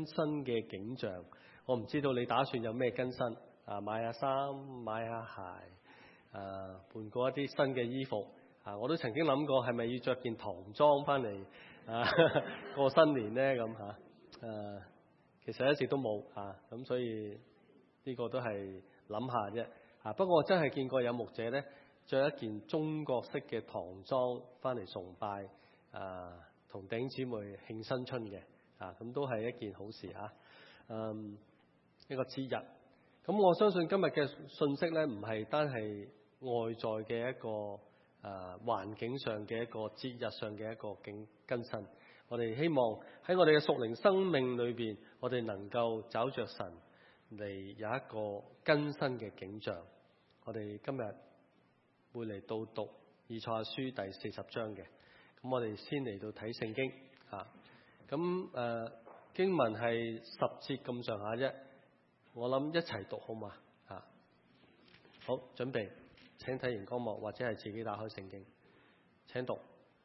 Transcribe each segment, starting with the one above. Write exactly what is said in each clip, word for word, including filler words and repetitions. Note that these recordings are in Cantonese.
新嘅景象。我唔知道你打算有咩更新啊？買下衫，買下鞋，啊，換過一啲新嘅衣服啊！我都曾經諗過係咪要着件唐裝翻嚟啊過新年呢？咁嚇誒，其實一直都冇嚇，咁、啊、所以呢個都係諗下啫嚇。不過我真係見過有牧者咧，着一件中國式嘅唐裝翻嚟崇拜啊，同弟兄姊妹慶新春嘅啊，咁都係一件好事嚇。嗯，一個節日，咁我相信今日嘅信息咧，唔係單係外在嘅一個誒、呃、環境上嘅一個節日上嘅一個景更新。我哋希望喺我哋嘅屬靈生命裏邊，我哋能夠找着神嚟有一個更新嘅景象。我哋今日會嚟到讀以賽亞書第四十章嘅，咁我哋先嚟到睇聖經嚇。咁、啊、誒、呃、經文係十節咁上下啫，我諗一齊讀好嘛嚇？好，準備，請睇熒光幕或者係自己打開聖經，請讀。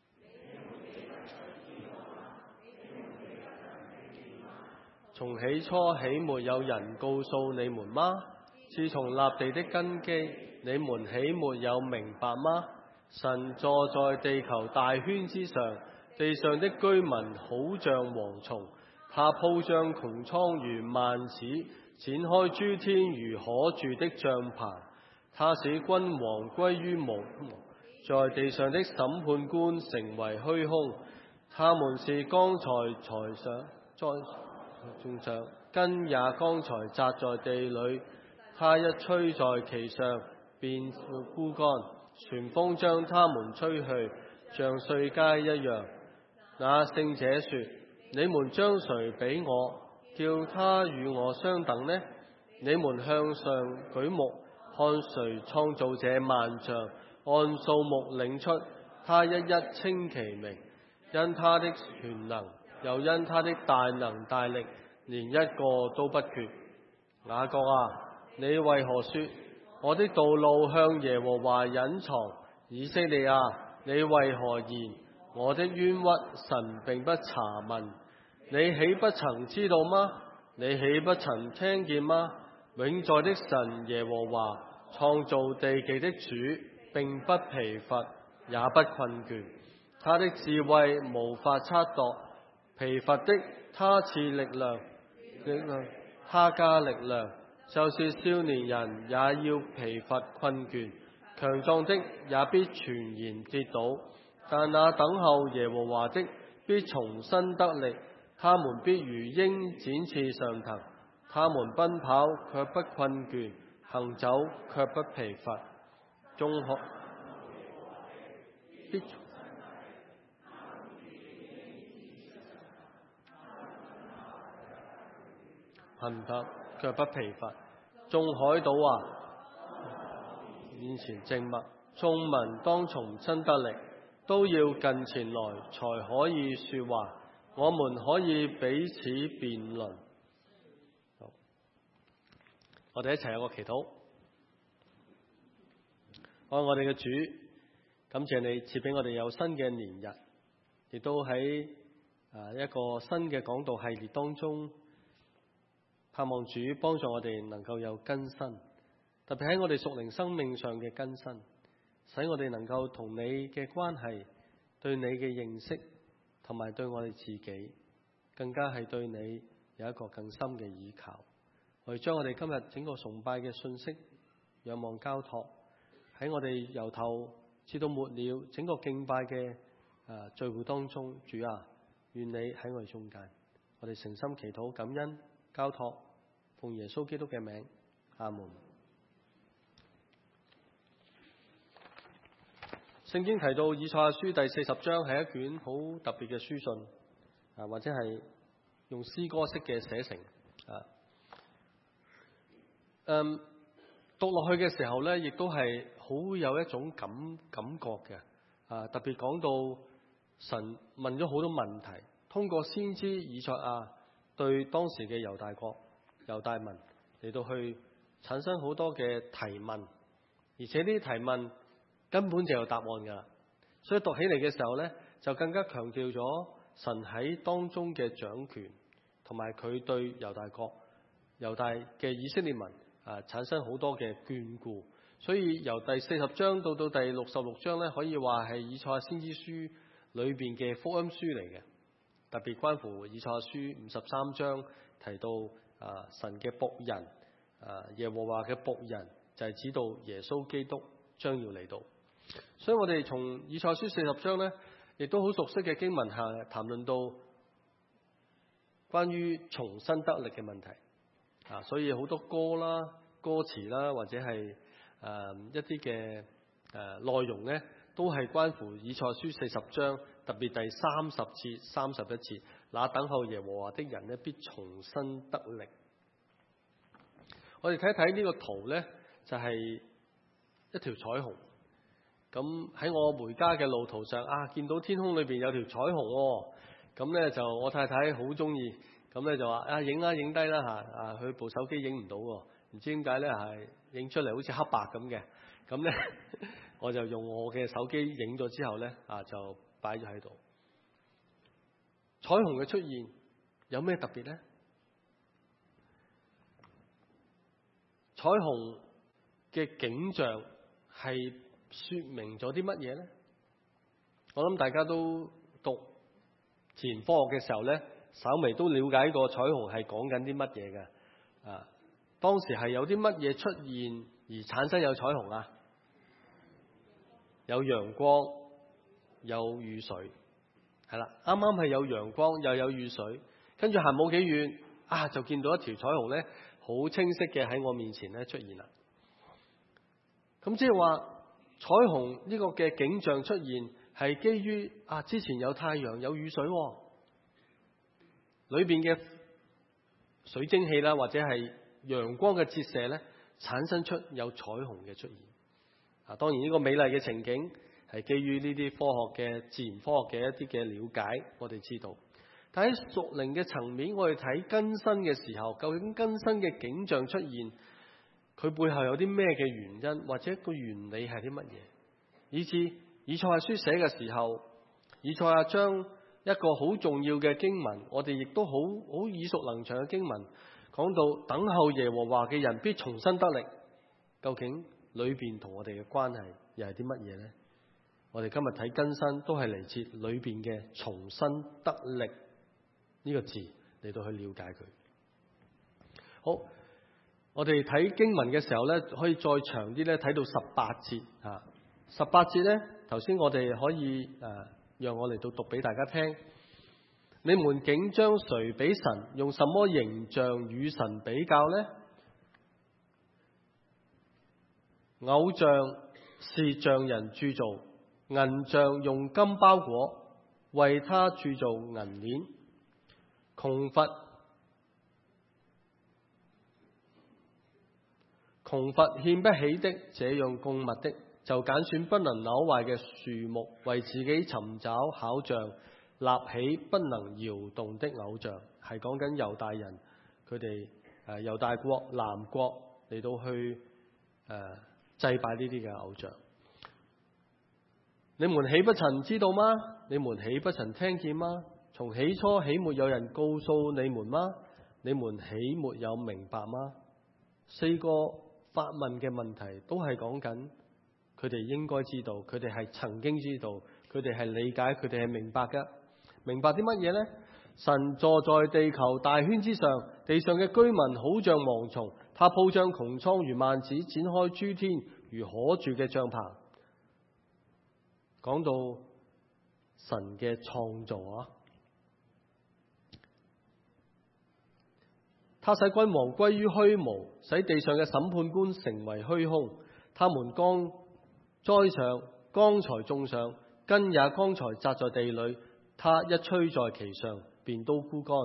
從起初起沒有人告訴你們嗎？自從立地的根基，你們豈沒有明白嗎？神坐在地球大圈之上，地上的居民好像蝗蟲，他鋪張穹蒼如幔子，展開諸天如可住的帳棚。他使君王歸於無，在地上的審判官成為虛空。他們是剛才才上在種上，根也剛才扎在地裏。他一吹在其上，便枯乾。旋風將他們吹去，像碎秸一樣。那聖者說：你們將誰比我，叫他與我相等呢？你們向上舉目，看誰創造這萬象，按數目領出，他一一稱其名，因他的權能，又因他的大能大力，連一個都不缺。雅各啊，你為何說我的道路向耶和華隱藏？以色列啊，你為何言我的冤屈神並不查問？你豈不曾知道嗎？你豈不曾聽見嗎？永在的神耶和華，創造地極的主，並不疲乏，也不困倦。他的智慧無法測度，疲乏的他賜力量，力量他加力量。就是少年人也要疲乏困倦，強壯的也必全然跌倒。但那等候耶和華的必重新得力，他們必如鷹展翅上騰，他們奔跑卻不困倦，行走卻不疲乏。中學必行跑卻不疲乏。眾海島啊，面前靜默，眾民當重新得力，都要近前來才可以說話，我們可以彼此辯論。好，我哋一齊有個祈禱。愛我哋嘅主，感謝你賜俾我哋有新嘅年日，亦都喺啊一個新嘅講道系列當中，盼望主幫助我哋能夠有更新，特別喺我哋屬靈生命上嘅更新，使我哋能夠同你嘅關係，對你嘅認識，同埋對我哋自己，更加係對你有一個更深嘅依靠。我哋將我哋今日整個崇拜嘅信息仰望交託喺我哋由頭至到末了整個敬拜嘅啊聚會當中，主啊，願你喺我哋中間，我哋誠心祈禱感恩交託，奉耶穌基督嘅名，阿門。聖經提到以賽亞書第四十章係一卷好特別嘅書信啊，或者係用詩歌式嘅寫成啊。嗯，讀落去嘅時候咧，亦都係好有一種感感覺嘅啊。特別講到神問咗好多問題，通過先知以賽亞對當時嘅猶大國、猶大民嚟到去產生好多嘅提問，而且呢啲提問根本就有答案㗎，所以讀起嚟嘅時候咧，就更加強調咗神喺當中嘅掌權， 同埋佢對猶大國、猶大嘅以色列民啊產生好多嘅眷顧。所以由第四十章到到第六十六章咧，可以話係以賽亞先知書裏邊嘅福音書嚟嘅。特別關乎以賽亞書五十三章提到啊神嘅僕人啊耶和華嘅僕人，就係指到耶穌基督將要嚟到。所以我哋從以賽亞書四十章咧，亦都好熟悉嘅經文下談論到關於重新得力嘅問題啊，所以好多歌啦、歌詞啦，或者係誒、呃、一啲嘅誒內容咧，都係關乎以賽亞書四十章，特別第三十節、三十一節，那等候耶和華的人咧，必重新得力。我哋睇一睇呢個圖咧，就係、是、一條彩虹。咁喺我回家嘅路途上啊，見到天空裏邊有條彩虹喎、哦。咁咧就我太太好中意，咁咧就話啊影啊影低啦嚇，啊佢部手機影唔到喎，唔知點解咧係影出嚟好似黑白咁嘅，咁咧我就用我嘅手機影咗之後咧啊就擺咗喺度。彩虹嘅出現有咩特別咧？彩虹嘅景象係說明咗啲乜嘢咧？我諗大家都讀自然科學嘅時候咧，稍微都了解過彩虹係講緊啲乜嘢嘅。啊，當時係有啲乜嘢出現而產生有彩虹啊？有陽光，有雨水，係啦，啱啱係有陽光又有雨水，跟住行冇幾遠啊，就見到一條彩虹咧，好清晰嘅喺我面前咧出現啦。咁即係話彩虹呢個嘅景象出現係基於啊之前有太陽有雨水、哦，裏邊嘅水蒸氣啦或者係陽光嘅折射咧，產生出有彩虹嘅出現。啊，當然呢個美麗嘅情景係基於呢啲科學嘅自然科學嘅一啲嘅了解，我哋知道。但喺屬靈嘅層面，我哋睇更新嘅時候，究竟更新嘅景象出現，佢背後有啲咩嘅原因，或者個原理係啲乜嘢？以至以賽亞書寫嘅時候，以賽亞將一個好重要嘅經文，我哋亦都好好耳熟能詳嘅經文，講到等候耶和華嘅人必重新得力。究竟裏邊同我哋嘅關係又係啲乜嘢呢？我哋今日睇更新都係嚟自裏邊嘅重新得力呢個字嚟到去了解佢。好。我哋睇經文嘅時候咧，可以再長啲咧，睇到十八節啊。十八節咧，頭先我哋可以誒、啊，讓我嚟到讀俾大家聽。你們竟將誰比神？用什麼形象與神比較呢？偶像是匠人鑄造，銀匠用金包裹，為他鑄造銀鏈。窮乏窮乏獻不起的，這樣供物的，就揀選不能朽壞嘅樹木，為自己尋找巧匠，立起不能搖動的偶像。係講緊猶大人，佢哋誒猶大國南國嚟到去誒、呃、祭拜呢啲嘅偶像。你們豈不曾知道嗎？你們豈不曾聽見嗎？從起初豈沒有人告訴你們嗎？你們豈沒有明白嗎？四個發問嘅問題都係講緊佢哋應該知道，佢哋係曾經知道，佢哋係理解，佢哋係明白嘅。明白啲乜嘢呢？神坐在地球大圈之上，地上嘅居民好像蝗蟲，他鋪張穹蒼如幔子，展開諸天如可住嘅帳棚。講到神嘅創造啊，他使君王歸於虛無，使地上嘅審判官成為虛空。他們剛栽上，剛才種上，根也剛才扎在地裏。他一吹在其上，便都枯乾。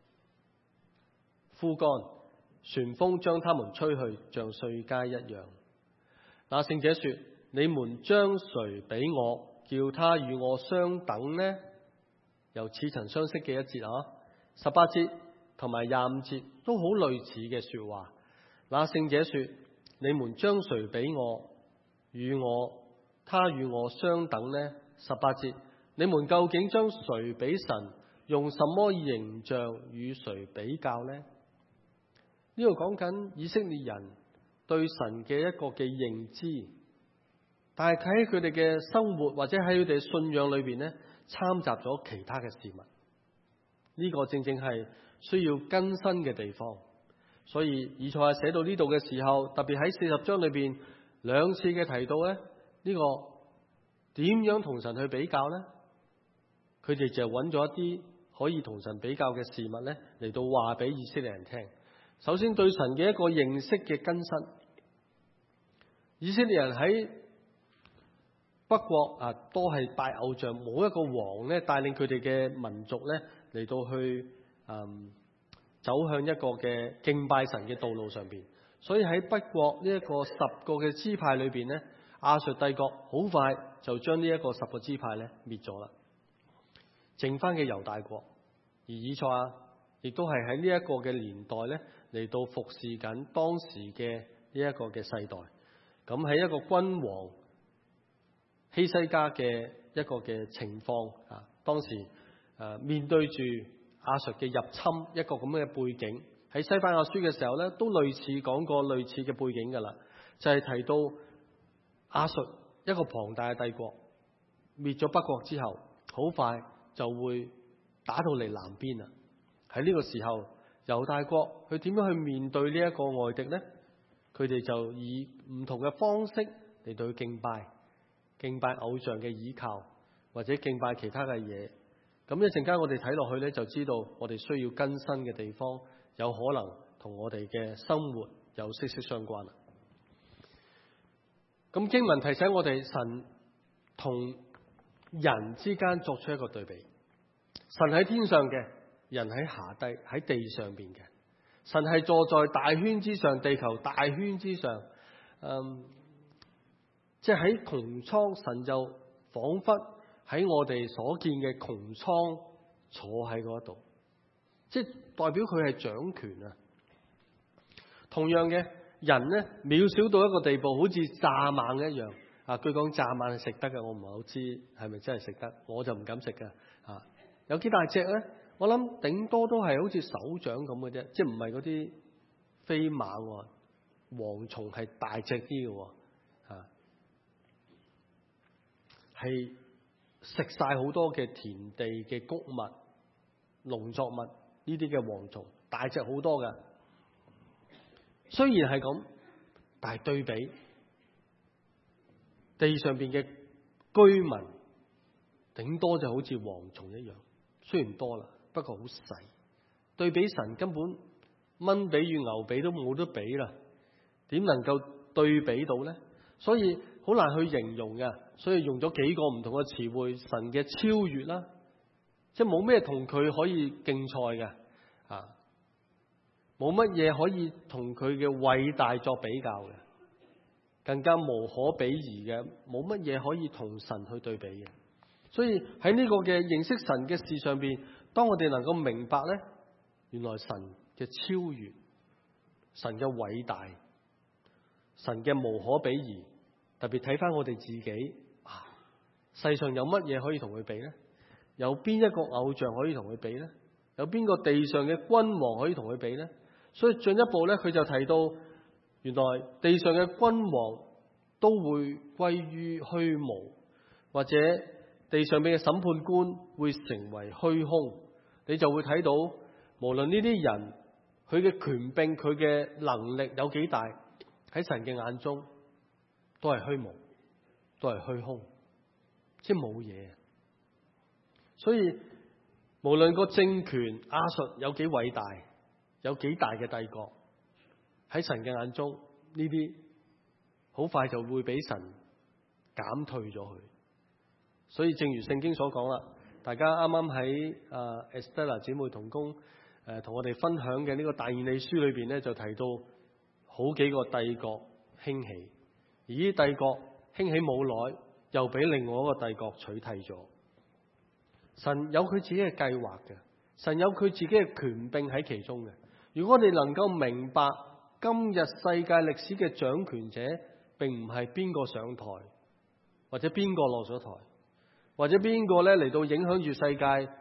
枯乾，旋風將他們吹去，像碎秸一樣。那聖者說：你們將誰比我，叫他與我相等呢？由似曾相識嘅一節啊，十八節同埋廿五節都好類似嘅說話。那聖者說：你們將誰比我，與我，他與我相等呢？十八節，你們究竟將誰比神？ 用什麼形象與誰比較呢？呢度講緊以色列人對神嘅一個嘅認知，但係睇喺佢哋嘅生活或者喺佢哋信仰裏邊咧，摻雜咗其他嘅事物。呢、這個正正係需要更新嘅地方。所以以賽亞寫到呢度嘅時候，特別喺四十章裏邊兩次嘅提到咧，呢、這個點樣同神去比較呢？佢哋就揾咗一啲可以同神比較嘅事物咧，嚟到話俾以色列人聽。首先對神嘅一個認識嘅更新。以色列人喺北國啊，都係拜偶像，冇一個王咧帶領佢哋嘅民族咧嚟到去嗯走向一個嘅敬拜神嘅道路上邊。所以喺北國呢一個十個嘅支派裏邊咧，亞述帝國好快就將呢一個十個支派咧滅咗啦，剩翻嘅猶大國。而以賽亞亦都係喺呢一個嘅年代咧嚟到服侍緊當時嘅呢一個嘅世代。咁喺一個君王希西家嘅一個嘅情況啊，當時誒、啊、面對住亞述嘅入侵一個咁嘅背景，喺西番雅書嘅時候咧，都類似講過類似嘅背景噶啦，就係、是、提到亞述一個龐大嘅帝國滅咗北國之後，好快就會打到嚟南邊啦。喺呢個時候，猶大國佢點樣去面對呢一個外敵呢？佢哋就以唔同嘅方式嚟到去敬拜。敬拜偶像嘅倚靠，或者敬拜其他嘅嘢。咁一陣間我哋睇落去咧，就知道我哋需要更新嘅地方，有可能同我哋嘅生活有息息相關啦。咁經文提醒我哋，神同人之間作出一個對比。神喺天上嘅，人喺下低喺地上邊嘅。神係坐在大圈之上，地球大圈之上。嗯。即係喺穹蒼，神就仿佛喺我哋所見嘅穹蒼坐喺嗰度，即係代表佢係掌權啊。同樣嘅人咧，渺小到一個地步，好似蚱蜢一樣啊。據講蚱蜢係食得嘅，我唔係好知係咪真係食得，我就唔敢食㗎啊。有幾大隻咧？我諗頂多都係好似手掌咁嘅啫，即係唔係嗰啲飛馬蝗蟲，係大隻啲嘅啊。係食晒好多嘅田地嘅穀物、農作物呢啲嘅蝗蟲，大隻好多㗎。雖然係咁，但係對比地上邊嘅居民，頂多就好似蝗蟲一樣。雖然多啦，不過好細。對比神，根本蚊比與牛比都冇得比啦，點能夠對比到呢？所以好難去形容嘅，所以用咗幾個唔同嘅詞彙，神嘅超越啦，即係冇咩同佢可以競賽嘅啊，冇乜嘢可以同佢嘅偉大作比較嘅，更加無可比擬嘅，冇乜嘢可以同神去對比嘅。所以喺呢個嘅認識神嘅事上邊，當我哋能夠明白咧，原來神嘅超越，神嘅偉大，神嘅無可比擬，特別睇翻我哋自己啊，世上有乜嘢可以同佢比呢？有邊一個偶像可以同佢比呢？有邊個地上嘅君王可以同佢比呢？所以進一步咧，佢就提到，原來地上嘅君王都會歸於虛無，或者地上邊嘅審判官會成為虛空。你就會睇到，無論呢啲人佢嘅權柄、佢嘅能力有幾大，喺神嘅眼中都係虛無，都係虛空，即係冇嘢。所以無論個政權亞述有幾偉大，有幾大嘅帝國，喺神嘅眼中呢啲好快就會俾神減退咗佢。所以正如聖經所講啦，大家啱啱喺啊 Estella 姊妹同工誒同我哋分享嘅呢個但以理書裏邊咧，就提到好幾個帝國興起，而呢啲帝國興起冇耐，又俾另外一個帝國取替咗。神有佢自己嘅計劃嘅，神有佢自己嘅權柄喺其中嘅。如果我哋能夠明白今日世界歷史嘅掌權者並唔係邊個上台，或者邊個落咗台，或者邊個咧嚟到影響住世界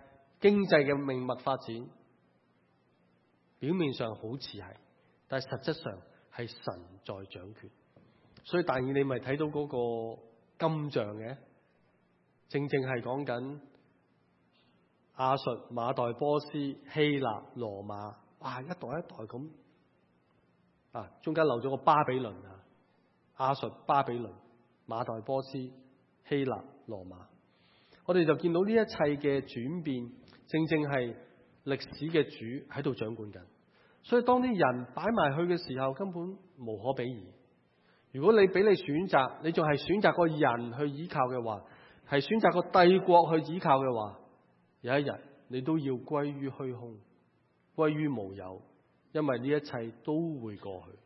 經濟嘅命脈發展，表面上好似係，但係實質上係神在掌權。所以但以理你咪睇到嗰個金像嘅，正正係講緊亞述、馬代波斯、希臘、羅馬，哇，一代一代咁啊，中間漏咗個巴比倫啊，亞述、巴比倫、馬代波斯、希臘、羅馬，我哋就見到呢一切嘅轉變，正正係歷史嘅主喺度掌管緊。所以當啲人擺埋去嘅時候，根本無可比擬。如果你俾你選擇，你仲係選擇個人去依靠嘅話，係選擇個帝國去依靠嘅話，有一日你都要歸於虛空，歸於無有，因為呢一切都會過去。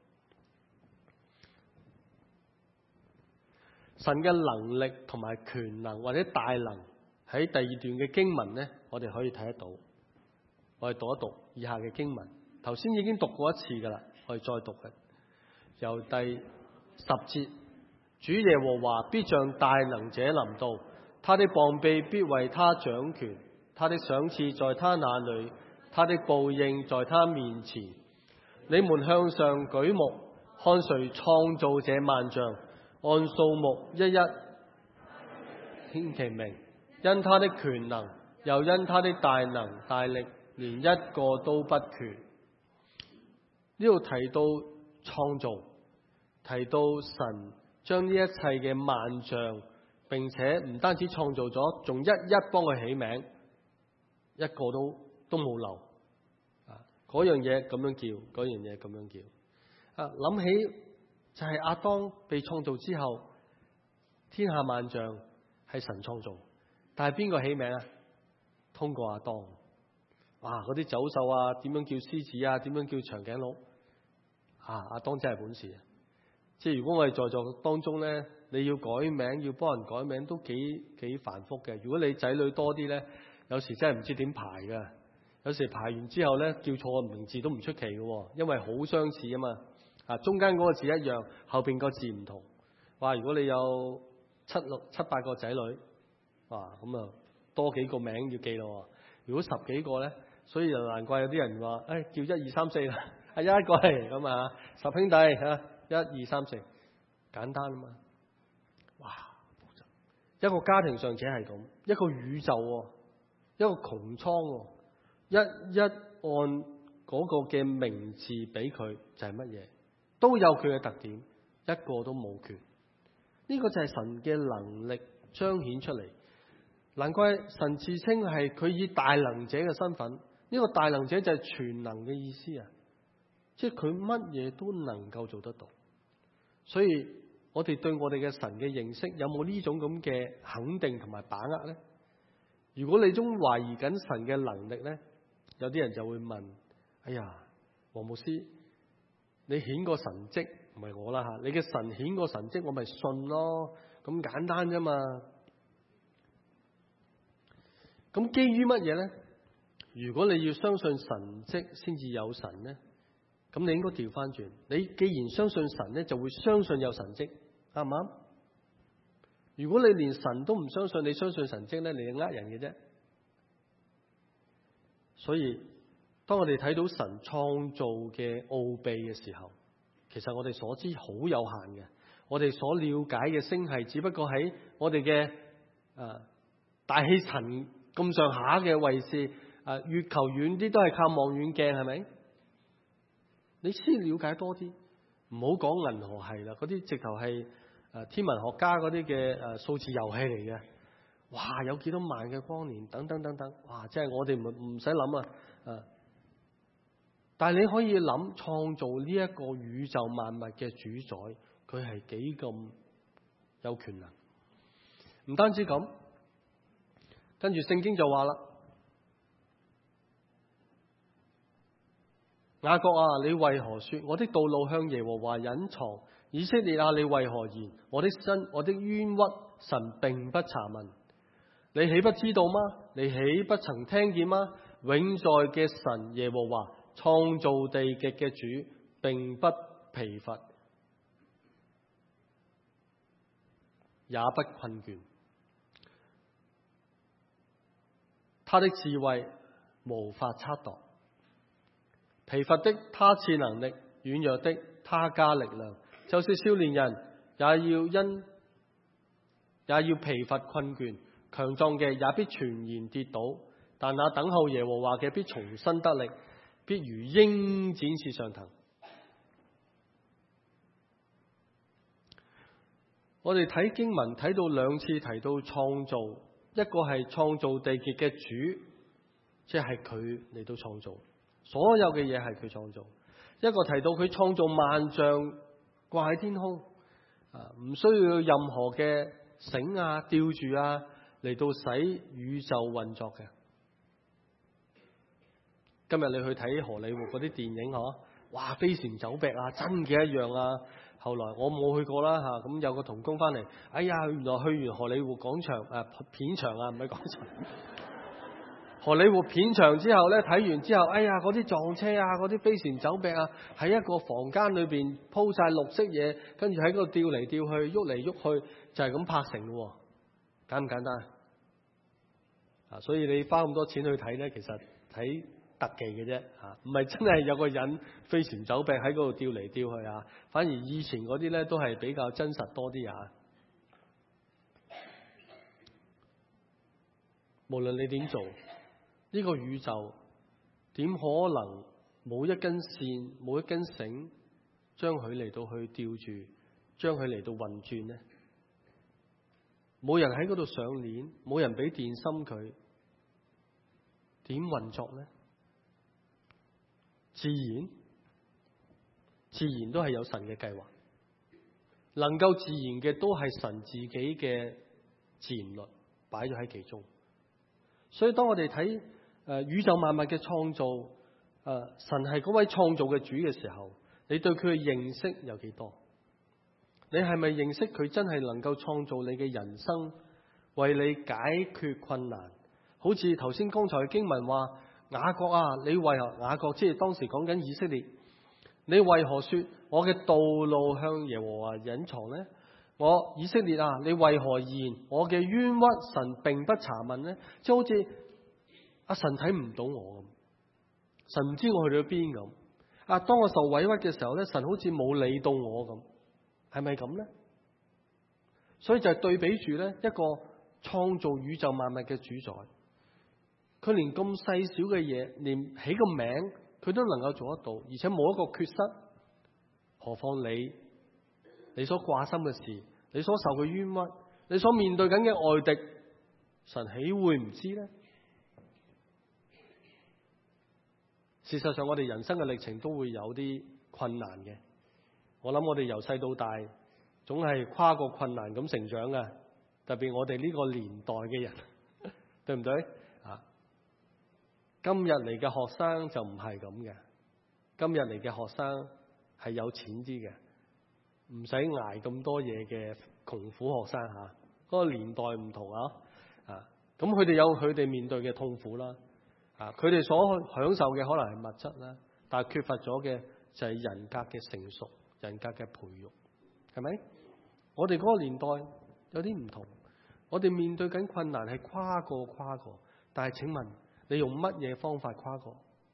神嘅能力同埋權能或者大能喺第二段嘅經文呢，我哋可以睇得到。我哋讀一讀以下嘅經文，頭先已經讀過一次噶啦，我哋再讀嘅，由第十節，主耶和華必像大能者臨到，他的膀臂必為他掌權，他的賞賜在他那裏，他的報應在他面前。你們向上舉目，看誰創造這萬象，按數目一一顯其名，因他的權能，又因他的大能大力，連一個都不缺。呢度提到創造，提到神將呢一切嘅萬象，並且唔單止創造咗，仲一一幫佢起名，一個都都冇漏。啊，嗰樣嘢咁樣叫，嗰樣嘢咁樣叫。啊，諗起就係亞當被創造之後，天下萬象係神創造，但係邊個起名啊？通過亞當。哇！嗰啲走獸啊，點樣叫獅子啊？點樣叫長頸鹿？啊！亞當真係本事啊！即係如果我哋在座當中咧，你要改名，要幫人改名，都幾幾繁複嘅。如果你仔女多啲咧，有時真係唔知點排㗎。有時排完之後咧，叫錯個名字都唔出奇嘅，因為好相似啊嘛。啊，中間嗰個字一樣，後邊個字唔同。哇！如果你有七六七八個仔女，哇，咁啊多幾個名要記咯。如果十幾個咧，所以就難怪有啲人話，誒、哎、叫一二三四啦，係一個嚟咁啊，十兄弟嚇，一二三四，簡單啊嘛。哇！一個家庭尚且係咁，一個宇宙喎，一個穹蒼喎，一一按嗰個嘅名字俾佢就係乜嘢？都有佢嘅特點，一個都冇缺。呢、這個就係神嘅能力彰顯出嚟。難怪神自稱係佢以大能者嘅身份。呢、這個大能者就係全能嘅意思啊！即係佢乜嘢都能夠做得到。所以我哋對我哋嘅神嘅認識有冇呢種咁嘅肯定同埋把握呢？如果你仲懷疑緊神嘅能力呢，有啲人就會問：哎呀，黃牧師，你顯個神蹟，唔係我啦吓，你嘅神顯個神蹟，我咪信咯，咁簡單啫嘛。咁基於乜嘢呢？如果你要相信神蹟先至有神呢，咁你應該調翻轉。你既然相信神呢，就會相信有神蹟，啱唔啱？如果你連神都唔相信，你相信神蹟呢，你係呃人嘅啫。所以當我哋睇到神創造嘅奧秘嘅時候，其實我哋所知好有限嘅。我哋所了解嘅星系，只不過喺我哋嘅誒大氣層咁上下嘅位置。誒、呃，月球遠啲都係靠望遠鏡，係咪？你先了解多啲，唔好講銀河系啦，嗰啲直頭係誒天文學家嗰啲嘅誒數字遊戲嚟嘅。哇，有幾多萬嘅光年，等等等等，哇！即係我哋唔唔使諗啊，誒！但係你可以諗創造呢一個宇宙萬物嘅主宰，佢係幾咁有權能？唔單止咁，跟住聖經就話啦。雅各啊，你為何說我的道路向耶和華隱藏？以色列啊，你為何言我的身我的冤屈神並不查問？你豈不知道嗎？你豈不曾聽見嗎？永在嘅神耶和華，創造地極嘅主，並不疲乏，也不困倦。 他的智慧無法測度。疲乏的他賜能力，軟弱的他加力量。就是少年人也要因也要疲乏困倦，強壯嘅也必全然跌倒。但那等候耶和華嘅必重新得力，必如鷹展翅上騰。我哋睇經文睇到兩次提到創造，一個係創造地極嘅主，即係佢嚟到創造，所有嘅嘢係佢創造；一個提到佢創造萬象掛喺天空，啊，唔需要任何嘅繩啊、吊住啊嚟到使宇宙運作嘅。今日你去睇荷里活嗰啲電影嗬，哇，飛檐走壁啊，真嘅一樣啊！後來我冇去過啦嚇，咁有個同工翻嚟，哎呀，原來去完荷里活廣場誒、啊、片場啊，唔係廣場。荷里活片場之後咧，睇完之後，哎呀，嗰啲撞車啊，嗰啲飛檐走壁啊，喺一個房間裏邊鋪晒綠色嘢，跟住喺嗰度吊嚟吊去，喐嚟喐去，就係咁拍成咯，簡唔簡單啊？所以你花咁多錢去睇咧，其實睇特技嘅啫，嚇，唔係真係有個人飛檐走壁喺嗰度吊嚟吊去啊！反而以前嗰啲咧都係比較真實多啲啊！無論你點做，呢個宇宙點可能冇一根線、冇一根繩將佢嚟到去吊住，將佢嚟到運轉呢？冇人喺嗰度上鏈，冇人俾電芯佢，點運作呢？自然，自然都係有神嘅計劃，能夠自然嘅都係神自己嘅自然律擺咗喺其中。所以當我哋睇誒宇宙萬物嘅創造，誒、呃、神係嗰位創造嘅主嘅時候，你對佢嘅認識有幾多？你係咪認識佢真係能夠創造你嘅人生，為你解決困難？好似頭先剛才嘅經文話，雅各啊，你為何雅各即係當時講緊以色列，你為何說我嘅道路向耶和華隱藏呢？我以色列啊，你為何言我嘅冤屈神並不查問呢？即係好似阿神睇唔到我咁，神唔知我去到邊咁。啊，當我受委屈嘅時候咧，神好似冇理到我咁，係咪咁呢？所以就係對比住咧一個創造宇宙萬物嘅主宰。佢連咁細小嘅嘢，連起個名佢都能夠做得到，而且冇一個缺失。何況你，你所掛心嘅事，你所受嘅冤屈，你所面對緊嘅外敵，神豈會唔知呢？事實上，我哋人生嘅歷程都會有啲困難嘅。我諗我哋由細到大，總係跨過困難咁成長嘅。特別我哋呢個年代嘅人，對唔對？今日嚟嘅學生就唔係咁嘅，今日嚟嘅學生係有錢啲嘅，唔使捱咁多嘢嘅窮苦學生嚇。嗰個年代唔同啊，啊，咁佢哋有佢哋面對嘅痛苦啦，啊，佢哋所享受嘅可能係物質啦，但係缺乏咗嘅就係人格嘅成熟、人格嘅培育，係咪？我哋嗰個年代有啲唔同，我哋面對緊困難係跨過跨過，但係請問，你用乜嘢方法跨過？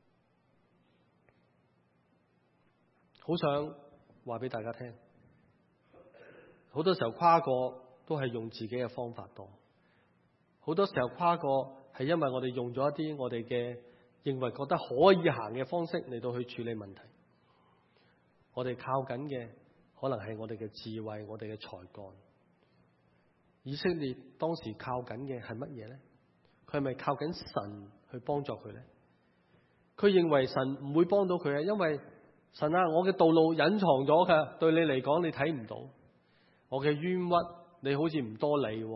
好想話俾大家聽，好多時候跨過都係用自己嘅方法多。好多時候跨過係因為我哋用咗一啲我哋嘅認為覺得可以行嘅方式嚟到去處理問題。我哋靠緊嘅可能係我哋嘅智慧，我哋嘅才幹。以色列當時靠緊嘅係乜嘢呢？佢係咪靠緊神去幫助佢呢？佢認為神唔會幫到佢啊，因為神啊，我嘅道路隱藏咗㗎，對你嚟講你睇唔到，我嘅冤屈你好似唔多理。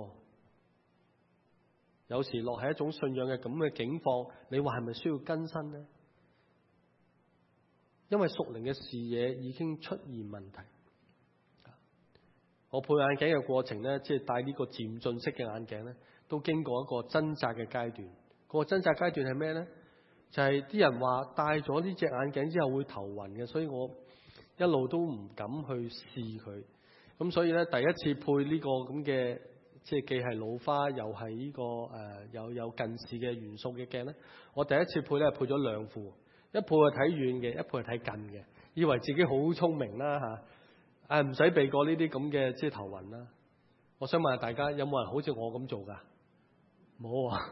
有時落喺一種信仰嘅咁嘅境況，你話係咪需要更新呢？因為屬靈嘅視野已經出現問題。我配眼鏡嘅過程呢，即係戴呢個漸進式嘅眼鏡呢，都經過一個掙扎嘅階段。嗰個掙扎階段係咩呢？就係啲人話戴咗呢隻眼鏡之後會頭暈嘅，所以我一路都唔敢去試佢。咁所以咧，第一次配呢個咁嘅即係既係老花又係呢、這個誒、呃、有有近視嘅元素嘅鏡咧，我第一次配咧係配咗兩副，一配係睇遠嘅，一配係睇近嘅，以為自己好聰明啦嚇，誒唔使避過呢啲咁嘅即係頭暈啦。我想問下大家有冇人好似我咁做㗎？冇啊，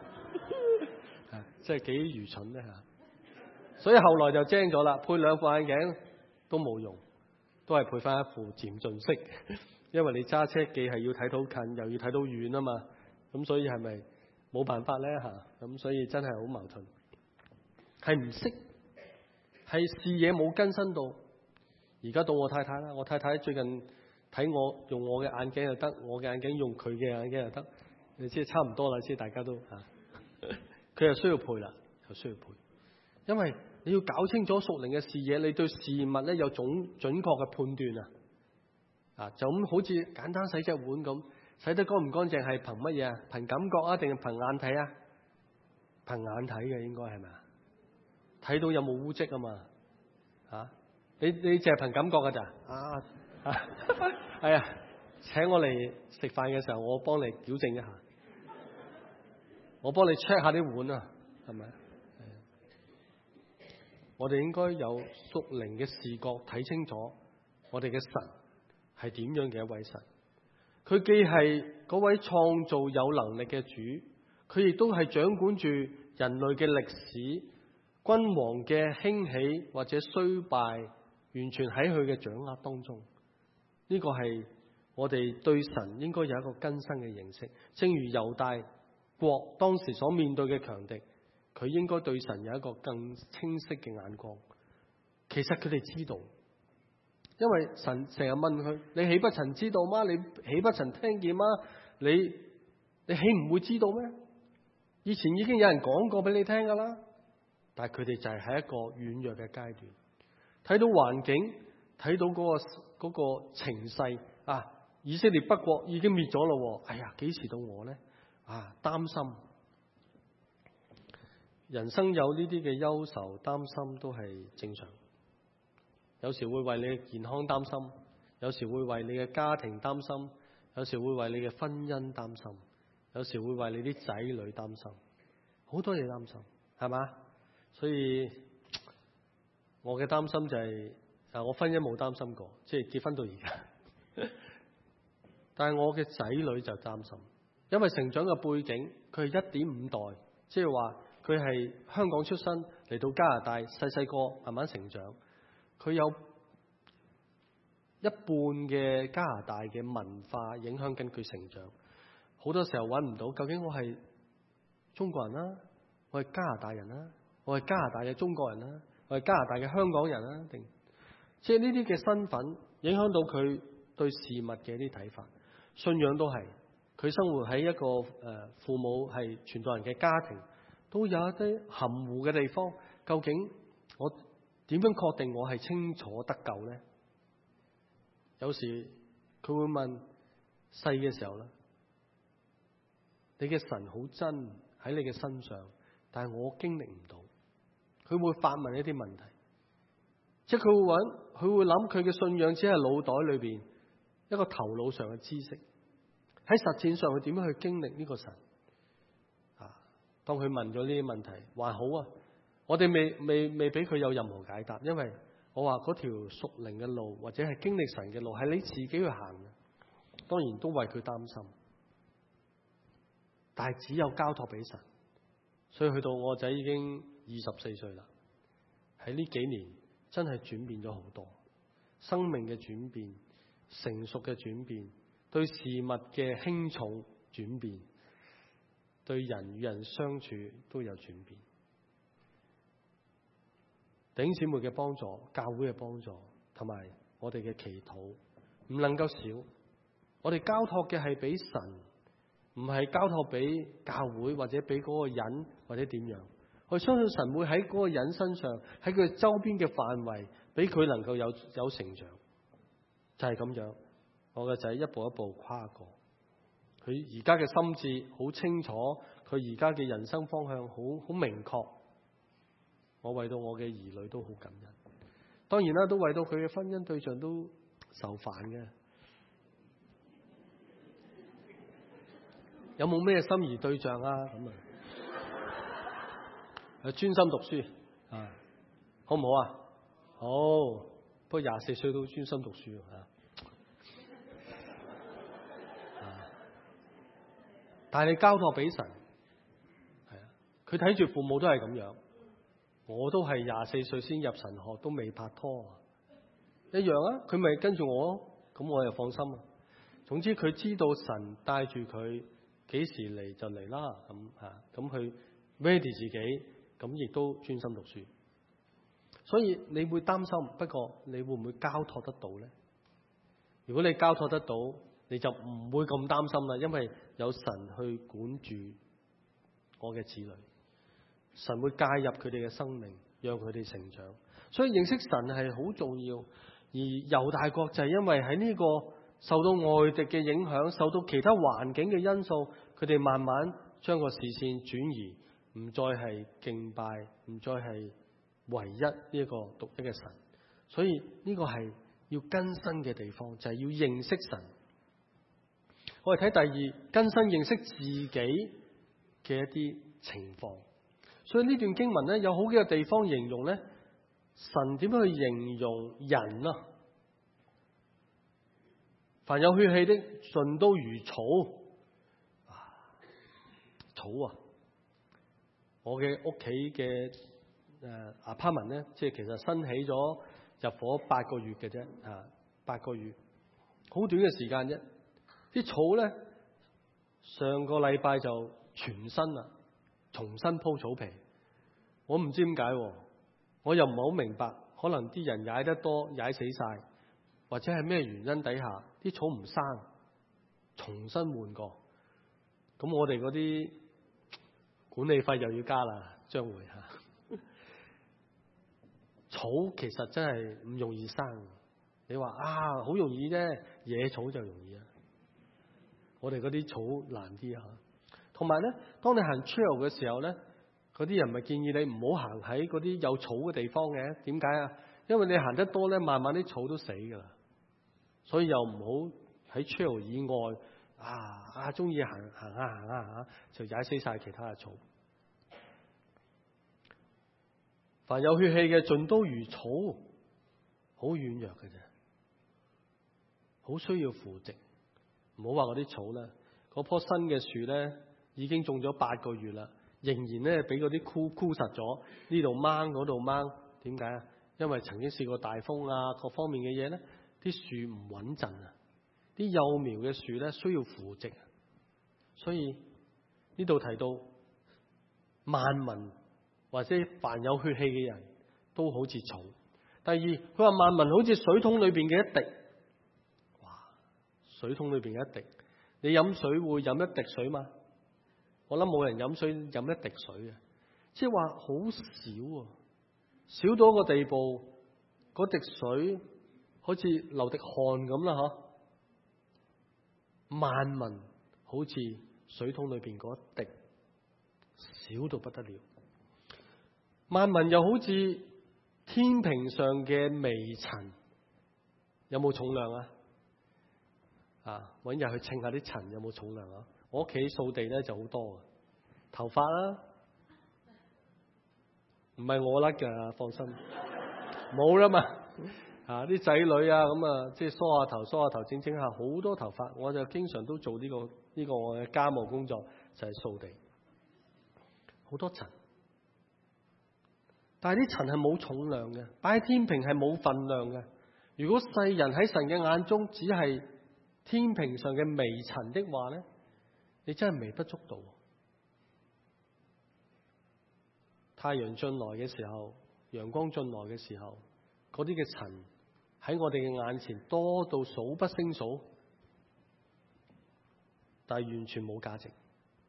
即係幾愚蠢咧嚇。所以後來就精咗啦，配兩副眼鏡都冇用，都係配翻一副漸進式。因為你揸車既係要睇到近，又要睇到遠啊嘛，咁所以係咪冇辦法咧嚇？咁所以真係好矛盾，係唔識，係視野冇更新到。而家到我太太啦，我太太最近睇我用我嘅眼鏡又得，我嘅眼鏡用佢嘅眼鏡又得，你知差唔多啦，知大家都嚇。佢又需要配啦，又需要配，因為你要搞清楚屬靈嘅視野，你對事物咧有種準確嘅判斷啊。啊，就咁好似簡單洗隻碗咁，洗得乾唔乾淨係憑乜嘢啊？憑感覺啊，定係憑眼睇啊？憑眼睇嘅應該係咪啊？睇到有冇污漬啊嘛？啊，你你淨係憑感覺㗎咋？啊，係啊，請我嚟食飯嘅時候，我幫你矯正一下，我幫你 check 下啲碗啊，係咪？我哋應該有屬靈嘅視覺睇清楚我哋嘅神係點樣嘅一位神。佢既係嗰位創造有能力嘅主，佢亦都係掌管住人類嘅歷史，君王嘅興起或者衰敗，完全喺佢嘅掌握當中。呢個係我哋對神應該有一個更新嘅認識。正如猶大國當時所面對嘅強敵，佢應該對神有一個更清晰嘅眼光。其實佢哋知道，因為神成日問佢：你豈不曾知道嗎？你豈不曾聽見嗎？你你豈唔會知道咩？以前已經有人講過俾你聽噶啦。但係佢哋就係喺一個軟弱嘅階段，睇到環境，睇到嗰個嗰個情勢啊，以色列北國已經滅咗咯。哎呀，幾時到我呢？啊，擔心。人生有呢啲嘅憂愁、擔心都係正常。有時會為你嘅健康擔心，有時會為你嘅家庭擔心，有時會為你嘅婚姻擔心，有時會為你啲仔女擔心，好多嘢擔心，係嘛？所以我嘅擔心就係、是，我婚姻冇擔心過，即係結婚到而家，但係我嘅仔女就擔心，因為成長嘅背景，佢係一點五代，即係話佢係香港出生嚟到加拿大，細細個慢慢成長。佢有一半嘅加拿大嘅文化影響緊佢成長，好多時候揾唔到究竟我係中國人啦、啊，我係加拿大人啦、啊，我係加拿大嘅中國人啦、啊，我係加拿大嘅香港人啦、啊，定即係呢啲嘅身份影響到佢對事物嘅一啲睇法，信仰都係佢生活喺一個誒父母係傳道人嘅家庭，都有一啲含糊嘅地方。究竟我點樣確定我係清楚得救呢？有時佢會問細嘅時候咧，你嘅神好真喺你嘅身上，但係我經歷唔到。佢會發問一啲問題，即係佢會揾，佢會諗佢嘅信仰只係腦袋裏邊一個頭腦上嘅知識，喺實踐上佢點樣去經歷呢個神？啊，當佢問咗呢啲問題，還好啊。我哋未未未俾佢有任何解答，因為我話嗰條屬靈嘅路或者係經歷神嘅路係你自己去行嘅，當然都為佢擔心，但係只有交託俾神。所以去到我仔已經二十四歲啦，喺呢幾年真係轉變咗好多，生命嘅轉變、成熟嘅轉變、對事物嘅輕重轉變、對人與人相處都有轉變。弟兄姊妹嘅幫助、教會嘅幫助同埋我哋嘅祈禱唔能夠少。我哋交託嘅係俾神，唔係交託俾教會或者俾嗰個人或者點樣。我相信神會喺嗰個人身上，喺佢周邊嘅範圍，俾佢能夠有有成長。就係咁樣，我個仔一步一步跨過。佢而家嘅心智好清楚，佢而家嘅人生方向好好明確。我為到我嘅兒女都好感恩，當然啦，都為到佢嘅婚姻對象都受煩嘅。 有冇咩心儀對象啊？咁啊，專心讀書啊，好唔好啊？好，不過廿四歲都專心讀書啊。但係你交託俾神，係啊，佢睇住父母都係咁樣，我都係廿四歲先入神學，都未拍拖，一樣啊。佢咪跟住我，咁我又放心啊。總之佢知道神帶住佢幾時嚟就嚟啦，咁吓，咁佢 ready 自己，咁亦都專心讀書。所以你會擔心，不過你會唔會交託得到咧？如果你交託得到，你就唔會咁擔心啦，因為有神去管住我嘅子女，神會介入佢哋嘅生命，讓佢哋成長。所以認識神係好重要。而猶大國就係因為喺呢個受到外敵嘅影響，受到其他環境嘅因素，佢哋慢慢將個視線轉移，唔再係敬拜，唔再係唯一呢一個獨一嘅神。所以呢個係要更新嘅地方，就係要認識神。我哋睇第二，更新認識自己嘅一啲情況。所以呢段經文咧，有好幾個地方形容咧，神點樣去形容人啊？凡有血氣的，盡都如草。草啊！我嘅屋企嘅誒 apartment 咧，即係其實新起咗入伙八個月嘅啫，啊，八個月，好短嘅時間啫。啲草咧，上個禮拜就全新啦，重新鋪草皮。我唔知點解，我又唔係好明白，可能啲人踩得多，踩死晒，或者係咩原因底下啲草唔生，重新換過。咁我哋嗰啲管理費又要加啦，將會吓。草其實真係唔容易生，你話啊好容易啫，野草就容易啊。我哋嗰啲草難啲啊，同埋咧，當你行 trail 嘅時候咧，嗰啲人咪建議你唔好行喺嗰啲有草嘅地方嘅。點解啊？因為你行得多咧，慢慢啲草都死噶啦。所以又唔好喺 trail 以外啊啊，中意行行下行下行下就踩死晒其他嘅草。凡有血氣嘅，盡都如草，好軟弱嘅啫，好需要扶植。唔好話嗰啲草啦，嗰棵新嘅樹咧已經種咗八個月啦，仍然咧俾嗰啲枯枯實咗，呢度掹嗰度掹。點解啊？因為曾經試過大風啊，各方面嘅嘢咧，啲樹唔穩陣啊，啲幼苗嘅樹咧需要扶植。所以呢度提到萬民或者凡有血氣嘅人都好似草。第二，佢話萬民好似水桶裏邊嘅一滴。水桶裏邊嘅一滴，你飲水會飲一滴水嘛？我諗冇人飲水飲一滴水嘅，即係話好少啊，少到一個地步，嗰滴水好似流滴汗咁啦，嗬！萬民好似水桶裏邊嗰一滴，少到不得了。萬民又好似天平上嘅微塵，有冇重量啊？啊！搵日去稱下啲塵有冇重量啊！我屋企掃地咧就好多啊，頭髮啦，唔係我甩㗎，放心，冇啦嘛。啊！啲仔女啊咁啊，即係梳下頭、梳下頭、整整下，好多頭髮，我就經常都做呢個呢個我嘅家務工作，就係掃地，好多塵。但係啲塵係冇重量嘅，擺喺天平係冇分量嘅。如果世人喺神嘅眼中只係天平上嘅微塵的話咧，你真係微不足道。太陽進來嘅時候，陽光進來嘅時候，嗰啲嘅塵喺我哋嘅眼前多到數不勝數，但係完全冇價值，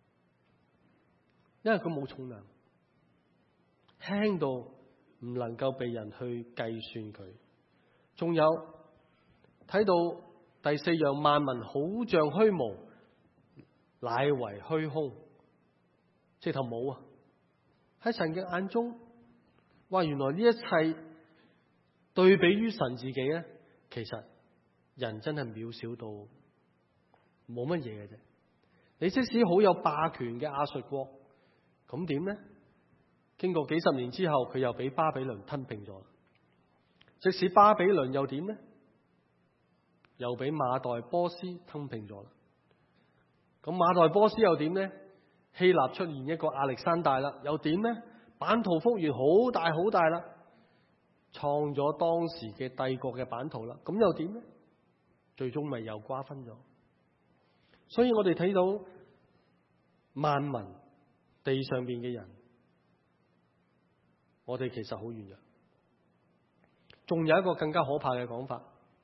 因為佢冇重量，輕到唔能夠被人去計算佢。仲有睇到第四樣，萬民好像虛無，乃為虛空，直頭冇啊！喺神嘅眼中，哇！原來呢一切對比於神自己咧，其實人真係渺小到冇乜嘢嘅啫。 你即使好有霸權嘅亞述國，咁點呢？經過幾十年之後，佢又俾巴比倫吞併咗。即使巴比倫又點呢？又俾馬代波斯吞併咗啦。咁馬代波斯又點呢？希臘出現一個亞歷山大啦，又點呢？版圖幅員好大好大啦，創咗當時嘅帝國嘅版圖啦。咁又點呢？最終咪又瓜分咗。所以我哋睇到萬民地上邊嘅人，我哋其實好軟弱。仲有一個更加可怕嘅講法，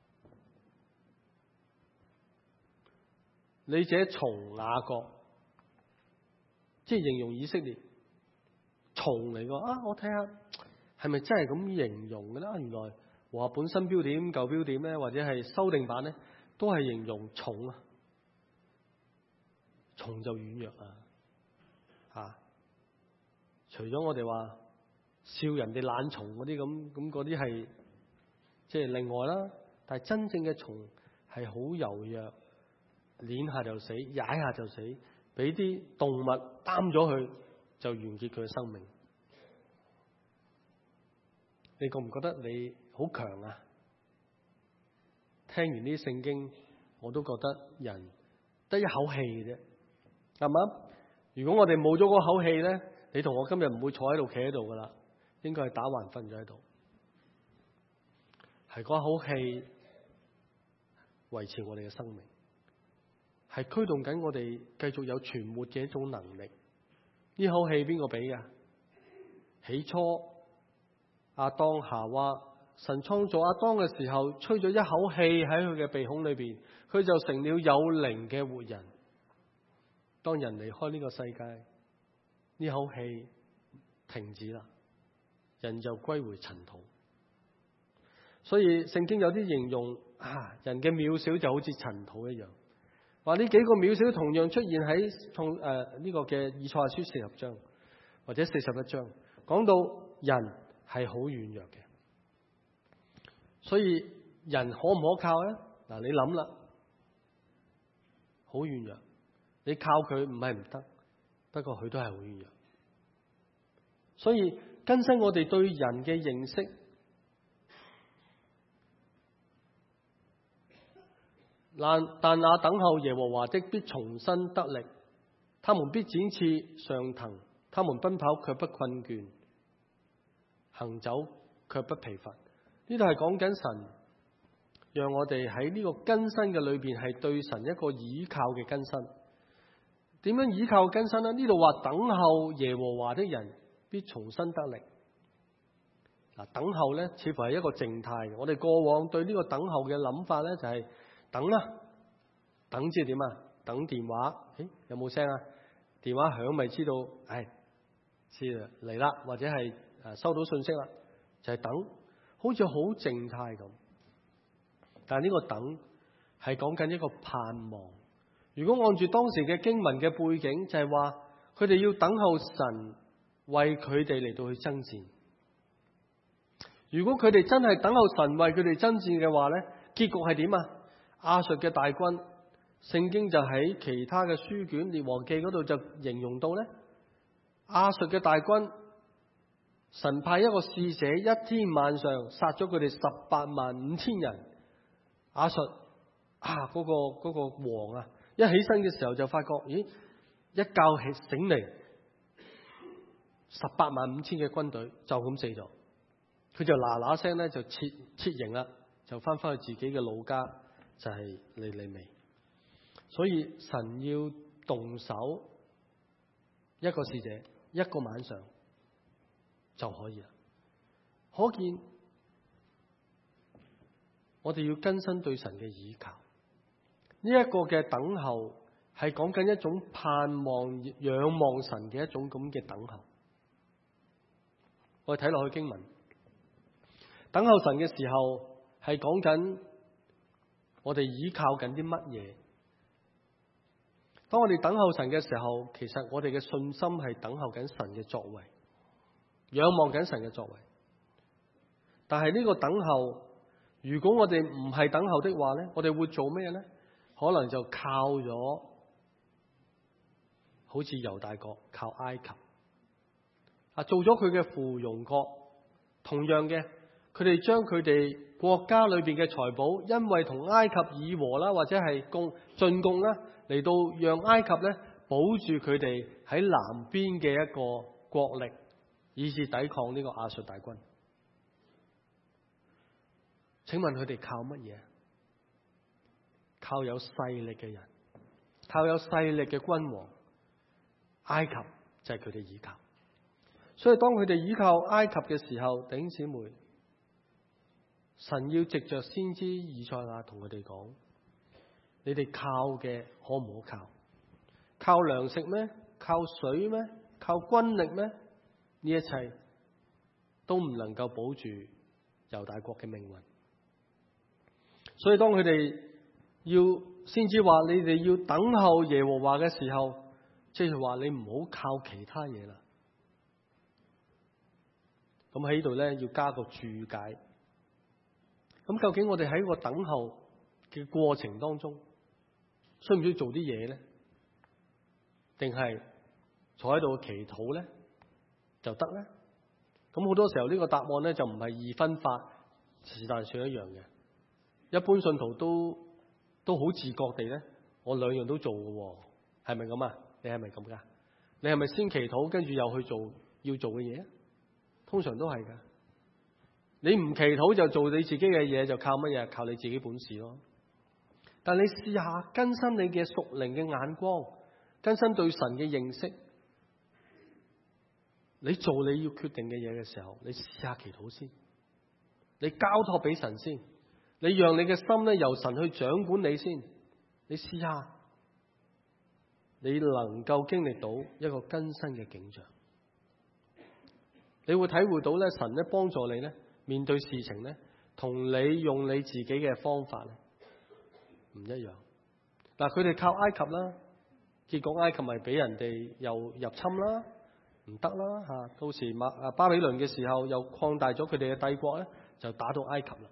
你這蟲雅各，即係形容以色列蟲嚟個啊！我睇下係咪真係咁形容嘅啦？原來和合本新標點、舊標點咧，或者係修訂版咧，都係形容蟲啊，蟲就軟弱啊！吓，除咗我哋話笑人哋懶蟲嗰啲咁，咁嗰啲係即係另外啦。但係真正嘅蟲係好柔弱，碾下就死，踩下就死，俾啲動物擔咗佢就完結佢嘅生命。你覺唔覺得你好強啊？聽完呢啲聖經，我都覺得人得一口氣嘅啫，係嘛？如果我哋冇咗嗰口氣咧，你同我今日唔會坐喺度企喺度噶啦，應該係打橫瞓咗喺度。係嗰口氣維持我哋嘅生命，係驅動緊我哋繼續有存活嘅一種能力。呢口氣邊個俾㗎？起初亞當夏娃，神創造亞當嘅時候，吹咗一口氣喺佢嘅鼻孔裏邊，佢就成了有靈嘅活人。當人離開呢個世界，呢口氣停止啦，人就歸回塵土。所以聖經有啲形容啊，人嘅渺小就好似塵土一樣。話呢幾個渺小同樣出現喺同誒呢個嘅以賽亞書四十章或者四十一章，講到人係好軟弱嘅。所以人可唔可靠咧？嗱，你諗啦，好軟弱，你靠佢唔係唔得，不過佢都係好軟弱。所以更新我哋對人嘅認識。但但那等候耶和華的必重新得力，他們必展翅上騰，他們奔跑卻不困倦，行走卻不疲乏。呢度係講緊神讓我哋喺呢個更新嘅裏邊係對神一個倚靠嘅更新。點樣倚靠更新呢？呢度話等候耶和華的人必重新得力。嗱，等候咧似乎係一個靜態嘅。我哋過往對呢個等候嘅諗法咧就係、是。等啦，等即係點啊？等電話，誒有冇聲啊？電話響咪知道，唉，知啦嚟啦，或者係誒收到信息啦，就係、是、等，好似好靜態咁。但係呢個等係講緊一個盼望。如果按住當時嘅經文嘅背景，就係話佢哋要等候神為佢哋嚟到去爭戰。如果佢哋真係等候神為佢哋爭戰嘅話咧，結局係點啊？亞述嘅大軍，聖經就喺其他嘅書卷列王記嗰度就形容到咧，亞述嘅大軍，神派一個使者一天晚上殺咗佢哋十八萬五千人。亞述啊，嗰個嗰個王啊，一起身嘅時候就發覺，咦，一覺起醒嚟，十八萬五千嘅軍隊就咁死咗，佢就嗱嗱聲咧就撤撤營啦，就翻返去自己嘅老家。就係尼尼微，所以神要動手一個使者一個晚上就可以啦。可見我哋要更新對神嘅倚靠。呢、這、一個嘅等候係講緊一種盼望、仰望神嘅一種咁嘅等候。我哋睇落去經文，等候神嘅時候係講緊。我哋依靠緊啲乜嘢？當我哋等候神嘅時候，其實我哋嘅信心係等候緊神嘅作為，仰望緊神嘅作為。但係呢個等候，如果我哋唔係等候的話咧，我哋會做咩咧？可能就靠咗好似猶大國靠埃及啊，做咗佢嘅附庸國。同樣嘅，佢哋將佢哋國家裏邊嘅財寶，因為同埃及議和啦，或者係貢進貢啦，嚟到讓埃及咧保住佢哋喺南邊嘅一個國力，以致抵抗呢個亞述大軍。請問佢哋靠乜嘢？靠有勢力嘅人，靠有勢力嘅君王。埃及就係佢哋依靠。所以當佢哋依靠埃及嘅時候，弟兄姊妹，神要藉着先知以賽亞同佢哋講：你哋靠嘅可唔可靠？靠糧食咩？靠水咩？靠軍力咩？呢一切都唔能夠保住猶大國嘅命運。所以當佢哋要先知話你哋要等候耶和華嘅時候，即係話你唔好靠其他嘢啦。咁喺呢度咧要加個注解。咁究竟我哋喺個等候嘅過程當中，需唔需要做啲嘢咧？定係坐喺度祈禱咧就得咧？咁好多時候呢個答案咧就唔係二分法，是但算一樣嘅。一般信徒都都好自覺地咧，我兩樣都做嘅，係咪咁啊？你係咪咁噶？你係咪先祈禱，跟住又去做要做嘅嘢？通常都係噶。你唔祈禱就做你自己嘅嘢，就靠乜嘢？靠你自己本事咯。但你試下更新你嘅屬靈嘅眼光，更新對神嘅認識。你做你要決定嘅嘢嘅時候，你試下祈禱先，你交託俾神先，你讓你嘅心咧由神去掌管你先。你試下，你能夠經歷到一個更新嘅景象。你會體會到咧，神咧幫助你咧面對事情咧，同你用你自己嘅方法咧唔一樣。嗱，佢哋靠埃及啦，結果埃及咪俾人哋又入侵啦，唔得啦吓。到時馬啊巴比倫嘅時候，又擴大咗佢哋嘅帝國咧，就打到埃及啦。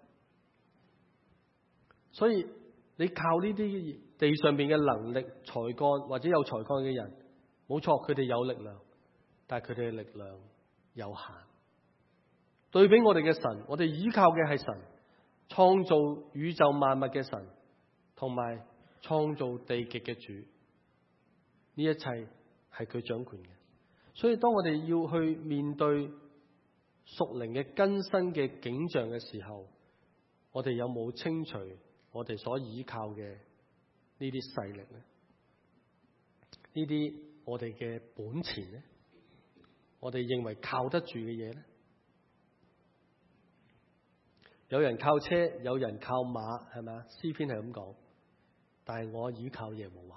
所以你靠呢啲地上邊嘅能力、才幹或者有才幹嘅人，冇錯，佢哋有力量，但係佢哋嘅力量有限。對比我哋嘅神，我哋依靠嘅係神，創造宇宙萬物嘅神，同埋創造地極嘅主。呢一切係佢掌權嘅。所以當我哋要去面對屬靈嘅更新嘅景象嘅時候，我哋有冇清除我哋所依靠嘅呢啲勢力呢？呢啲我哋嘅本錢呢？我哋認為靠得住嘅嘢呢？有人靠車，有人靠馬，係咪啊？詩篇係咁講，但係我依靠耶和華。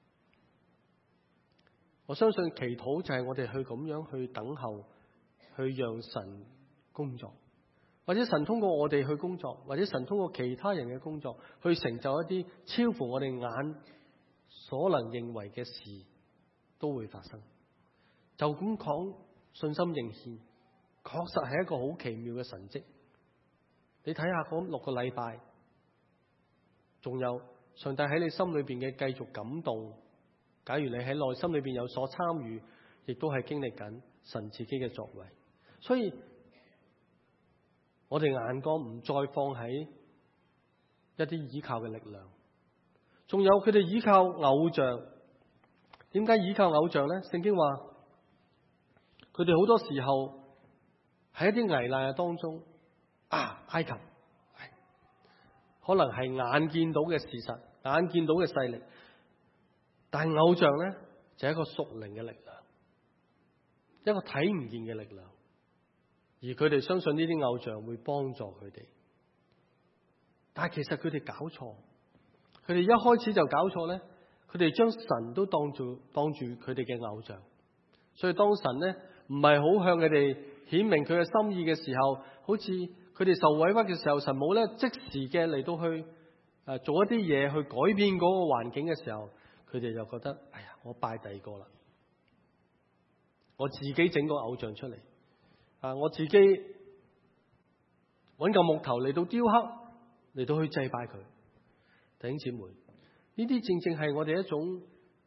我相信祈禱就係我哋去咁樣去等候，去讓神工作，或者神通過我哋去工作，或者神通過其他人嘅工作去成就一啲超乎我哋眼所能認為嘅事，都會發生。就咁講，信心應獻確實係一個好奇妙嘅神蹟。你睇下嗰六個禮拜，仲有上帝喺你心裏邊嘅繼續感動。假如你喺內心裏邊有所參與，亦都係經歷緊神自己嘅作為。所以我哋眼光唔再放喺一啲依靠嘅力量。仲有佢哋依靠偶像。點解依靠偶像呢？聖經話佢哋好多時候喺一啲危難嘅當中，啊，埃及可能係眼見到嘅事實，眼見到嘅勢力。但係偶像咧就係一個屬靈嘅力量，一個睇唔見嘅力量，而佢哋相信呢啲偶像會幫助佢哋。但係其實佢哋搞錯，佢哋一開始就搞錯咧，佢哋將神都當做當住佢哋嘅偶像。所以當神咧唔係好向佢哋顯明佢嘅心意嘅時候，好似佢哋受委屈嘅時候，神冇咧即時嘅嚟到去誒做一啲嘢去改變嗰個環境嘅時候，佢哋就覺得，哎呀，我拜第二個啦，我自己整個偶像出嚟，啊，我自己揾嚿木頭嚟到雕刻，嚟到去祭拜佢。弟兄姊妹，呢啲正正係我哋一種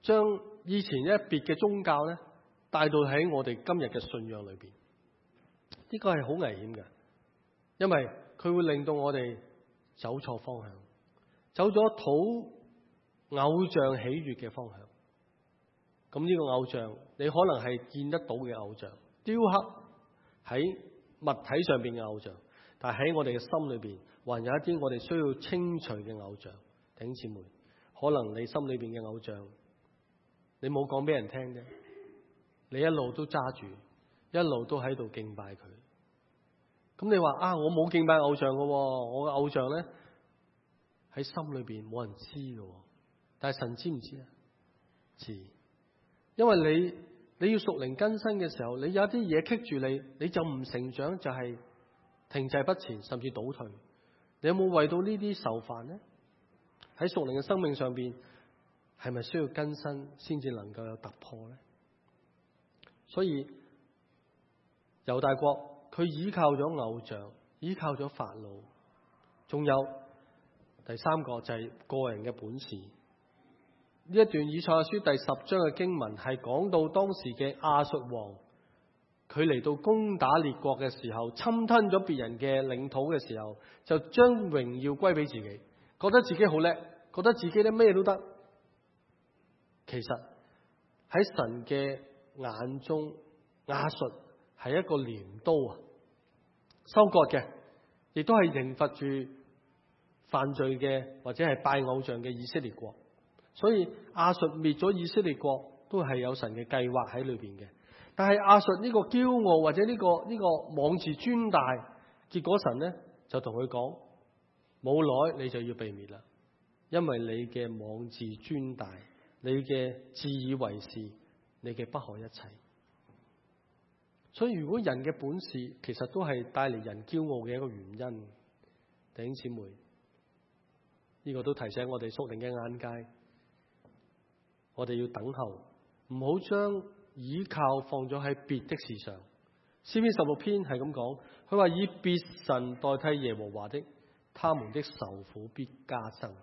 將以前一別嘅宗教咧帶到喺我哋今日嘅信仰裏邊，呢個係好危險嘅，因為佢會令到我哋走錯方向，走咗討偶像喜悅嘅方向。咁呢個偶像，你可能係見得到嘅偶像，雕刻喺物體上邊嘅偶像，但係喺我哋嘅心裏邊，還有一啲我哋需要清除嘅偶像。弟兄姊妹，可能你心裏邊嘅偶像，你冇講俾人聽啫，你一路都揸住，一路都喺度敬拜佢。咁你話啊，我冇敬拜偶像嘅，我嘅偶像咧喺心裏邊冇人知嘅，但係神知唔知啊？知。因為你你要屬靈更新嘅時候，你有一啲嘢棘住你，你就唔成長，就係停滯不前，甚至倒退。你有冇為到呢啲受煩呢？喺屬靈嘅生命上邊，係咪需要更新先至能夠有突破呢？所以猶大國佢依靠咗偶像，依靠咗法老，仲有第三個就係個人嘅本事。呢一段以賽亞書第十章嘅經文係講到當時嘅亞述王，佢嚟到攻打列國嘅時候，侵吞咗別人嘅領土嘅時候，就將榮耀歸俾自己，覺得自己好叻，覺得自己咧咩都得。其實喺神嘅眼中，亞述係一個鐮刀啊，收割嘅，亦都係刑罰住犯罪嘅或者係拜偶像嘅以色列國。所以亞述滅咗以色列國都係有神嘅計劃喺裏邊嘅，但係亞述呢個驕傲或者呢個呢個妄自尊大，結果神呢就同佢講，冇耐你就要被滅啦，因為你嘅妄自尊大，你嘅自以為是，你嘅不可一切。所以如果人嘅本事其實都係帶嚟人驕傲嘅一個原因，弟兄姊妹，呢個都提醒我哋屬靈嘅眼界。我哋要等候，唔好將倚靠放咗喺別的事上。詩篇十六篇係咁講，佢話以別神代替耶和華的，他們的愁苦必加增。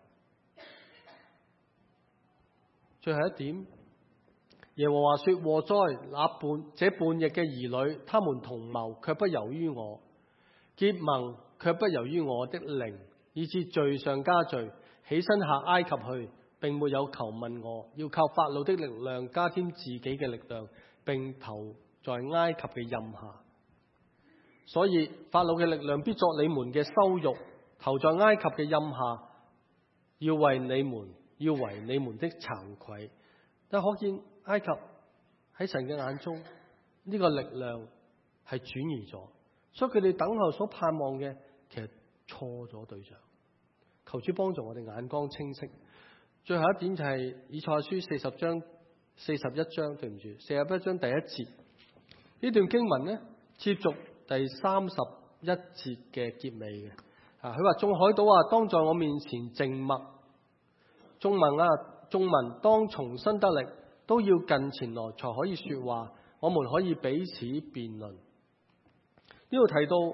最後一點，耶和華說：禍哉，那叛這叛逆嘅兒女，他們同謀卻不由於我，結盟卻不由於我的靈，以致罪上加罪，起身下埃及去。並沒有求問我，要靠法老的力量加添自己嘅力量，並投在埃及嘅蔭下。所以法老嘅力量必作你們嘅羞辱，投在埃及嘅蔭下，要為你們，要為你們的慚愧。但可見埃及喺神嘅眼中，呢個力量係轉移咗，所以佢哋等候所盼望嘅，其實錯咗對象。求主幫助我哋眼光清晰。最後一點就係以賽亞書四十章四十一章，對唔住，四十一章第一節呢段經文呢，接續第三十一節嘅結尾嘅。啊，佢話眾海島啊，當在我面前靜默；眾民啊，眾民當重新得力，都要近前來才可以說話。我們可以彼此辯論。呢度提到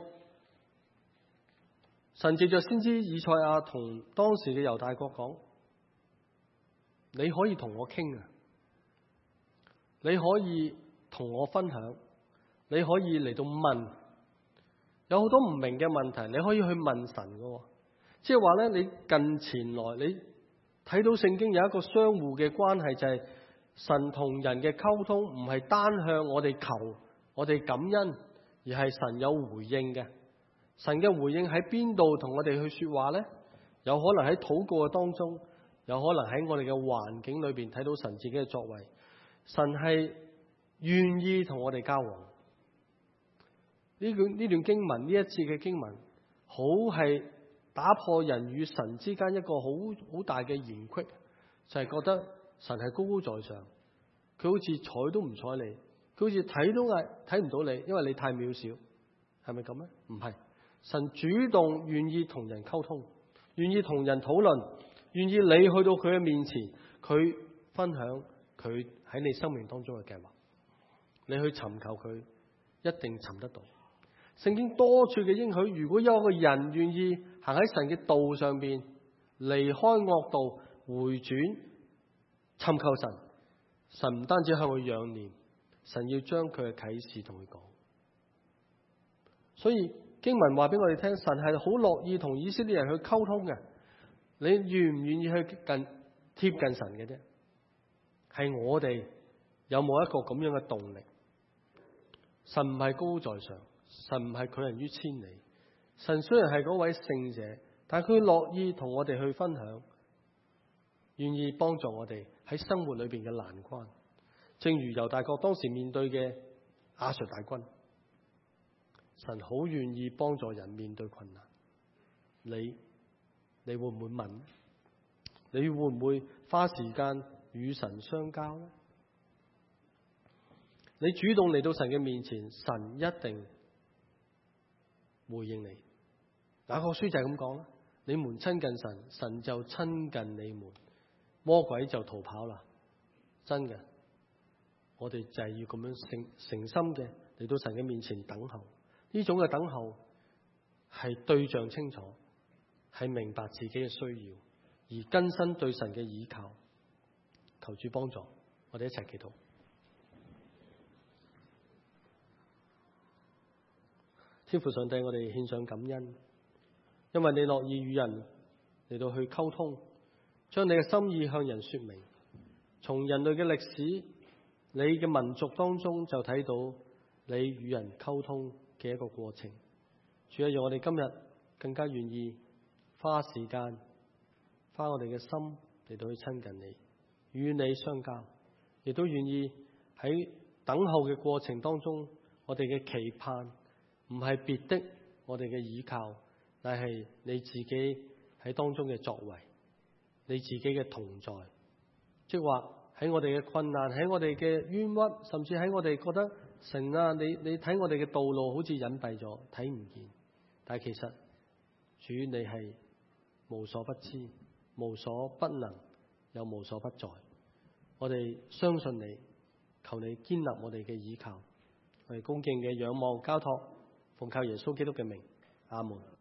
神藉着先知以賽亞同當時嘅猶大國講。你可以同我傾啊，你可以同我分享，你可以嚟到問，有好多唔明嘅問題，你可以去問神㗎。即係話咧，你近前來，你睇到聖經有一個相互嘅關係，就係神同人嘅溝通唔係單向我哋求，我哋感恩，而係神有回應嘅。神嘅回應喺邊度同我哋去說話咧？有可能喺禱告嘅當中。有可能喺我哋嘅環境裏邊睇到神自己嘅作為，神係願意同我哋交往。呢段呢段經文，呢一節嘅經文，好係打破人與神之間一個好好大嘅嫌隙，就係覺得神係高高在上，佢好似睬都唔睬你，佢好似睇都係睇唔到你，因為你太渺小，係咪咁咧？唔係，神主動願意同人溝通，願意同人討論。願意你去到佢嘅面前，佢分享佢喺你生命當中嘅計劃，你去尋求佢，一定尋得到。聖經多處嘅應許，如果有一個人願意行喺神嘅道上邊，離開惡道，回轉尋求神， 神唔單止向佢仰念，神要將佢嘅啟示同佢講。所以經文話俾我哋聽，神係好樂意同以色列人去溝通嘅。你願唔願意去近貼近神嘅啫？係我哋有冇一個咁樣嘅動力？神唔係高在上，神唔係拒人於千里。神雖然係嗰位聖者，但係佢樂意同我哋去分享，願意幫助我哋喺生活裏邊嘅難關。正如猶大國當時面對嘅亞述大軍，神好願意幫助人面對困難。你你會唔會問？你會唔會花時間與神相交呢？你主動嚟到神嘅面前，神一定回應你。雅各書就係咁講啦，你們親近神，神就親近你們，魔鬼就逃跑啦。真嘅，我哋就係要咁樣誠誠心嘅嚟到神嘅面前等候。呢種嘅等候係對象清楚，係明白自己嘅需要，而更新對神嘅倚靠。求主幫助，我哋一齊祈禱。天父上帝，我哋獻上感恩，因為你樂意與人嚟到去溝通，將你嘅心意向人說明。從人類嘅歷史，你嘅民族當中就睇到你與人溝通嘅一個過程。主啊，讓我哋今日更加願意花時間，花我哋嘅心嚟到去親近你，與你相交，亦都願意喺等候嘅過程當中，我哋嘅期盼唔係別的，我哋嘅倚靠，但係你自己喺當中嘅作為，你自己嘅同在。即係話喺我哋嘅困難，喺我哋嘅冤屈，甚至喺我哋覺得神啊，你你睇我哋嘅道路好似隱蔽咗，睇唔見。但係其實主你係無所不知、無所不能又無所不在。我哋相信你，求你堅立我哋嘅倚靠，我哋恭敬嘅仰望交託，奉靠耶穌基督嘅名，阿門。